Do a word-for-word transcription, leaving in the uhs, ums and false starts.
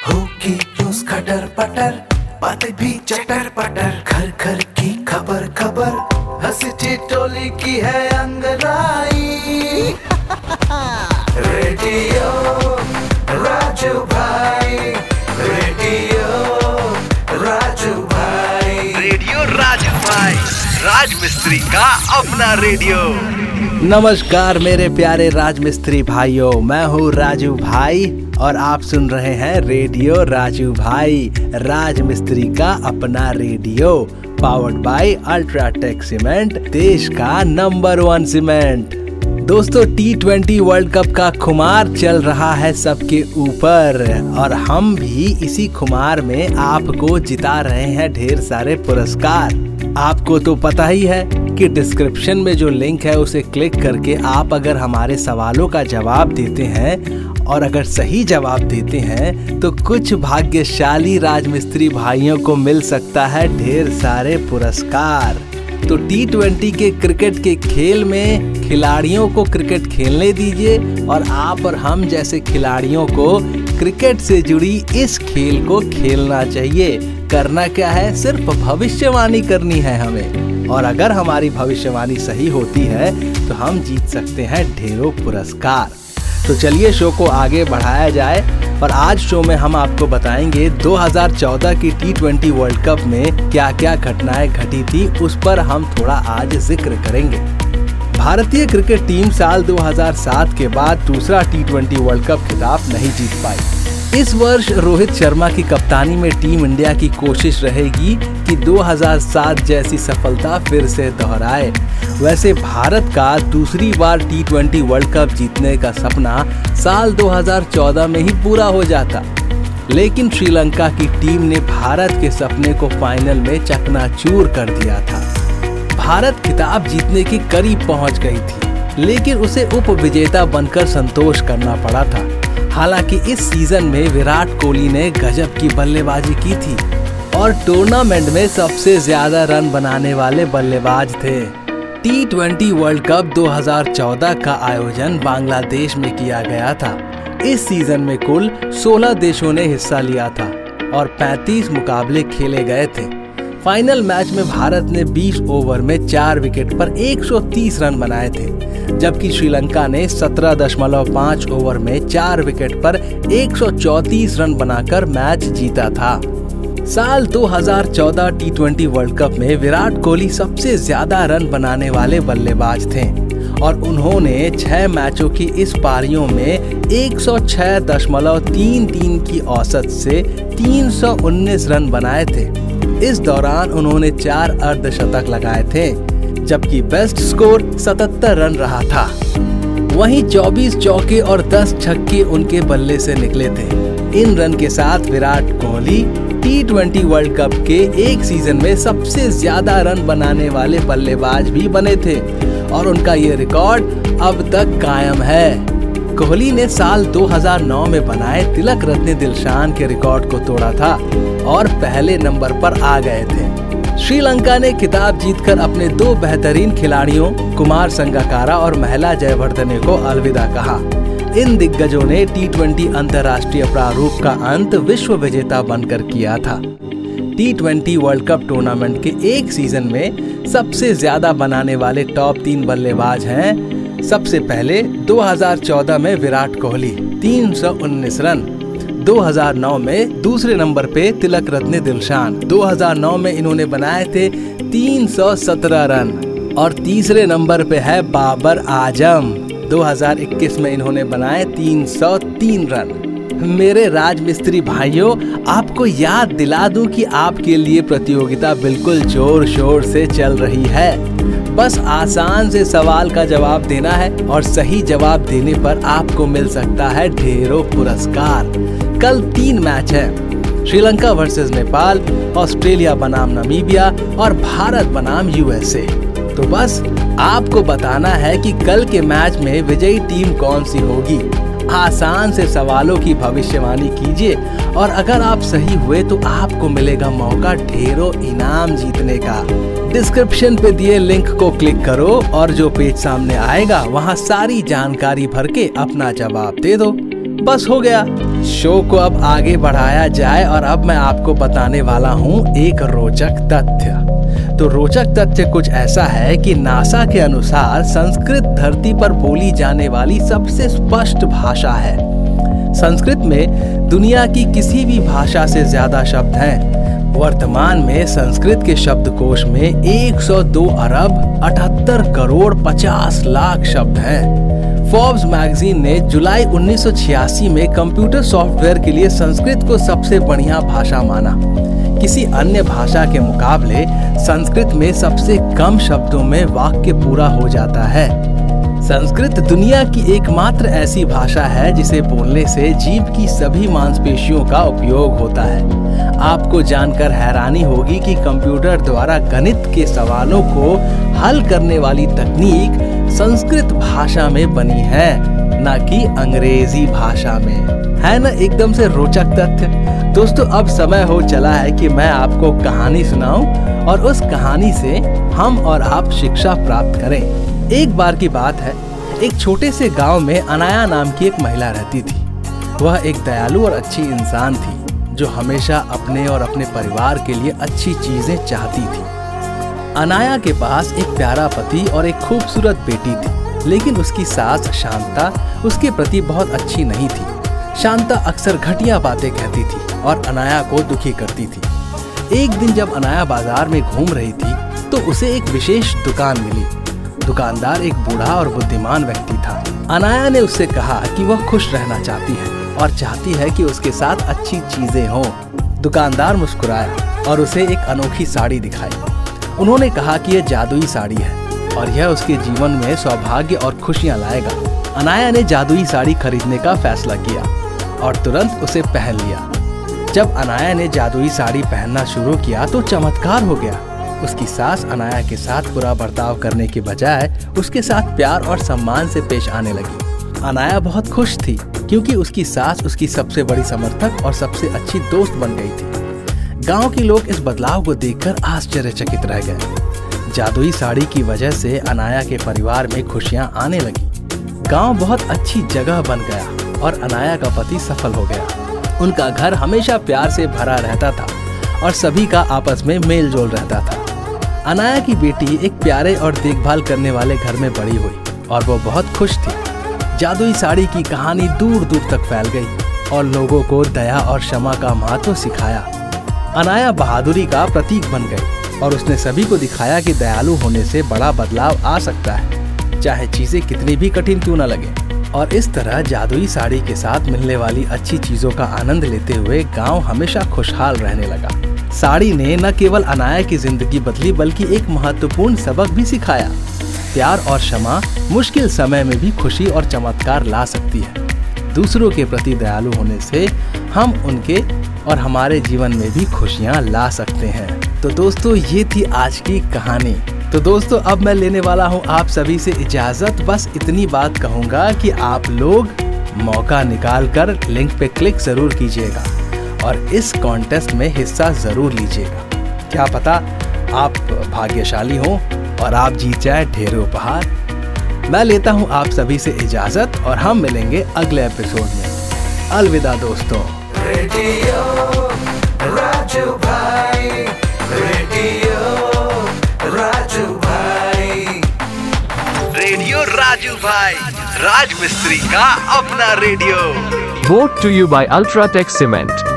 होगी रोज खटर पटर, बातें भी चटर पटर, घर घर की खबर खबर, हंसी टोली की है अंगराई। रेडियो राजू भाई, रेडियो राजू भाई, रेडियो राजू भाई, राज मिस्त्री का अपना रेडियो। नमस्कार मेरे प्यारे राजमिस्त्री भाइयों, मैं हूँ राजू भाई और आप सुन रहे हैं रेडियो राजू भाई, राजमिस्त्री का अपना radio, powered by UltraTech cement, देश का नंबर वन सीमेंट। दोस्तों, टी ट्वेंटी वर्ल्ड कप का खुमार चल रहा है सबके ऊपर और हम भी इसी खुमार में आपको जिता रहे हैं ढेर सारे पुरस्कार। आपको तो पता ही है कि डिस्क्रिप्शन में जो लिंक है उसे क्लिक करके आप अगर हमारे सवालों का जवाब देते हैं और अगर सही जवाब देते हैं तो कुछ भाग्यशाली राजमिस्त्री भाइयों को मिल सकता है ढेर सारे पुरस्कार। तो टी ट्वेंटी के क्रिकेट के खेल में खिलाड़ियों को क्रिकेट खेलने दीजिए और आप और हम जैसे खिलाड़ियों को क्रिकेट से जुड़ी इस खेल को खेलना चाहिए। करना क्या है, सिर्फ भविष्यवाणी करनी है हमें, और अगर हमारी भविष्यवाणी सही होती है तो हम जीत सकते हैं ढेरों पुरस्कार। तो चलिए शो को आगे बढ़ाया जाए और आज शो में हम आपको बताएंगे दो हज़ार चौदह की टी ट्वेंटी वर्ल्ड कप में क्या क्या घटनाएं घटी थी, उस पर हम थोड़ा आज जिक्र करेंगे। भारतीय क्रिकेट टीम साल दो हज़ार सात के बाद दूसरा टी ट्वेंटी वर्ल्ड कप खिताब नहीं जीत पाई। इस वर्ष रोहित शर्मा की कप्तानी में टीम इंडिया की कोशिश रहेगी कि दो हज़ार सात जैसी सफलता फिर से दोहराए। वैसे भारत का दूसरी बार टी ट्वेंटी वर्ल्ड कप जीतने का सपना साल दो हज़ार चौदह में ही पूरा हो जाता, लेकिन श्रीलंका की टीम ने भारत के सपने को फाइनल में चकनाचूर कर दिया था। भारत खिताब जीतने के करीब पहुंच गई थी, लेकिन उसे उप विजेता बनकर संतोष करना पड़ा था। हालांकि इस सीजन में विराट कोहली ने गजब की बल्लेबाजी की थी और टूर्नामेंट में सबसे ज्यादा रन बनाने वाले बल्लेबाज थे। टी ट्वेंटी वर्ल्ड कप दो हज़ार चौदह का आयोजन बांग्लादेश में किया गया था। इस सीजन में कुल सोलह देशों ने हिस्सा लिया था और पैंतीस मुकाबले खेले गए थे। फाइनल मैच में भारत ने बीस ओवर में चार विकेट पर एक सौ तीस रन बनाए थे, जबकि श्रीलंका ने सत्रह दशमलव पाँच ओवर में चार विकेट पर एक सौ चौंतीस रन बनाकर मैच जीता था। साल दो हज़ार चौदह टी ट्वेंटी वर्ल्ड कप में विराट कोहली सबसे ज्यादा रन बनाने वाले बल्लेबाज थे और उन्होंने छह मैचों की इस पारियों में एक सौ छह दशमलव तीन तीन की औसत से तीन सौ उन्नीस रन बनाए थे। इस दौरान उन्होंने चार अर्धशतक लगाए थे, जबकि बेस्ट स्कोर सतहत्तर रन रहा था। वहीं चौबीस चौके और दस छक्के उनके बल्ले से निकले थे। इन रन के साथ Virat Kohli T twenty World Cup के एक सीजन में सबसे ज्यादा रन बनाने वाले बल्लेबाज भी बने थे और उनका ये रिकॉर्ड अब तक कायम है। कोहली ने साल दो हज़ार नौ में बनाए तिलक रत्ने दिलशान के रिकॉर्ड को तोड़ा था और पहले नंबर पर आ गए थे। श्रीलंका ने खिताब जीतकर अपने दो बेहतरीन खिलाड़ियों कुमार संगकारा और महिला जयवर्धने को अलविदा कहा। इन दिग्गजों ने टी ट्वेंटी अंतर्राष्ट्रीय प्रारूप का अंत विश्व विजेता बनकर किया था। T twenty World Cup tournament के एक सीजन में सबसे ज्यादा बनाने वाले टॉप तीन बल्लेबाज हैं। सबसे पहले दो हज़ार चौदह में विराट कोहली तीन सौ उन्नीस रन, दो हज़ार नौ में दूसरे नंबर पे तिलक रत्ने दिलशान, दो हज़ार नौ में इन्होंने बनाए थे तीन सौ सत्रह रन, और तीसरे नंबर पे है बाबर आजम, दो हज़ार इक्कीस में इन्होंने बनाए तीन सौ तीन रन। मेरे राजमिस्त्री भाइयों, आपको याद दिला दूं कि आपके लिए प्रतियोगिता बिल्कुल जोर शोर से चल रही है। बस आसान से सवाल का जवाब देना है और सही जवाब देने पर आपको मिल सकता है ढेरों पुरस्कार। कल तीन मैच है, श्रीलंका वर्सेस नेपाल, ऑस्ट्रेलिया बनाम नामीबिया और भारत बनाम यूएसए। तो बस आपको बताना है कि कल के मैच में विजयी टीम कौन सी होगी। आसान से सवालों की भविष्यवाणी कीजिए और अगर आप सही हुए तो आपको मिलेगा मौका ढेरों इनाम जीतने का। डिस्क्रिप्शन पे दिए लिंक को क्लिक करो और जो पेज सामने आएगा वहाँ सारी जानकारी भर के अपना जवाब दे दो। बस हो गया। शो को अब आगे बढ़ाया जाए और अब मैं आपको बताने वाला हूँ एक रोचक तथ्य। तो रोचक तथ्य कुछ ऐसा है कि नासा के अनुसार संस्कृत धरती पर बोली जाने वाली सबसे स्पष्ट भाषा है। संस्कृत में दुनिया की किसी भी भाषा से ज्यादा शब्द हैं। वर्तमान में संस्कृत के शब्दकोश में एक सौ दो अरब अठहत्तर करोड़ पचास लाख शब्द हैं। फोर्ब्स मैगजीन ने जुलाई उन्नीस सौ छियासी में कंप्यूटर सॉफ्टवेयर के लिए संस्कृत को सबसे बढ़िया भाषा माना। किसी अन्य भाषा के मुकाबले संस्कृत में सबसे कम शब्दों में वाक्य पूरा हो जाता है। संस्कृत दुनिया की एकमात्र ऐसी भाषा है जिसे बोलने से जीभ की सभी मांसपेशियों का उपयोग होता है। आपको जानकर हैरानी होगी कि कंप्यूटर द्वारा गणित के सवालों को हल करने वाली तकनीक संस्कृत भाषा में बनी है, न कि अंग्रेजी भाषा में। है ना एकदम से रोचक तथ्य। दोस्तों, अब समय हो चला है कि मैं आपको कहानी सुनाऊं और उस कहानी से हम और आप शिक्षा प्राप्त करें। एक बार की बात है, एक छोटे से गांव में अनाया नाम की एक महिला रहती थी। वह एक दयालु और अच्छी इंसान थी जो हमेशा अपने और अपने परिवार के लिए अच्छी चीजें चाहती थी। अनाया के पास एक प्यारा पति और एक खूबसूरत बेटी थी, लेकिन उसकी सास शांता उसके प्रति बहुत अच्छी नहीं थी। शांता अक्सर घटिया बातें कहती थी और अनाया को दुखी करती थी। एक दिन जब अनाया बाजार में घूम रही थी तो उसे एक विशेष दुकान मिली। दुकानदार एक बूढ़ा और बुद्धिमान व्यक्ति था। अनाया ने उससे कहा कि वह खुश रहना चाहती है और चाहती है कि उसके साथ अच्छी चीजें हों। दुकानदार मुस्कुराया और उसे एक अनोखी साड़ी दिखाई। उन्होंने कहा कि यह जादुई साड़ी है और यह उसके जीवन में सौभाग्य और खुशियां लाएगा। अनाया ने जादुई साड़ी खरीदने का फैसला किया और तुरंत उसे पहन लिया। जब अनाया ने जादुई साड़ी पहनना शुरू किया तो चमत्कार हो गया। उसकी सास अनाया के साथ बुरा बर्ताव करने के बजाय उसके साथ प्यार और सम्मान से पेश आने लगी। अनाया बहुत खुश थी क्योंकि उसकी सास उसकी सबसे बड़ी समर्थक और सबसे अच्छी दोस्त बन गई थी। गांव के लोग इस बदलाव को देखकर आश्चर्यचकित रह गए। जादुई साड़ी की वजह से अनाया के परिवार में खुशियां आने लगी। गांव बहुत अच्छी जगह बन गया और अनाया का पति सफल हो गया। उनका घर हमेशा प्यार से भरा रहता था और सभी का आपस में मेल जोल रहता था। अनाया की बेटी एक प्यारे और देखभाल करने वाले घर में बड़ी हुई और वो बहुत खुश थी। जादुई साड़ी की कहानी दूर दूर तक फैल गई और लोगों को दया और क्षमा का महत्व सिखाया। अनाया बहादुरी का प्रतीक बन गई और उसने सभी को दिखाया कि दयालु होने से बड़ा बदलाव आ सकता है, चाहे चीजें कितनी भी कठिन क्यों न लगे। और इस तरह जादुई साड़ी के साथ मिलने वाली अच्छी चीजों का आनंद लेते हुए गांव हमेशा खुशहाल रहने लगा। साड़ी ने न केवल अनाया की जिंदगी बदली बल्कि एक महत्वपूर्ण सबक भी सिखाया। प्यार और क्षमा मुश्किल समय में भी खुशी और चमत्कार ला सकती है। दूसरों के प्रति दयालु होने से हम उनके और हमारे जीवन में भी खुशियां ला सकते हैं। तो दोस्तों, ये थी आज की कहानी। तो दोस्तों, अब मैं लेने वाला हूँ आप सभी से इजाजत। बस इतनी बात कहूँगा कि आप लोग मौका निकाल कर लिंक पे क्लिक जरूर कीजिएगा और इस कॉन्टेस्ट में हिस्सा जरूर लीजिएगा। क्या पता आप भाग्यशाली हो और आप जीत जाए ढेर उपहार। मैं लेता हूँ आप सभी से इजाजत और हम मिलेंगे अगले एपिसोड में। अलविदा दोस्तों। रेडियो राजू भाई, रेडियो राजू भाई, रेडियो राजू भाई, राज मिस्त्री का अपना radio. Brought to you by Ultratech Cement.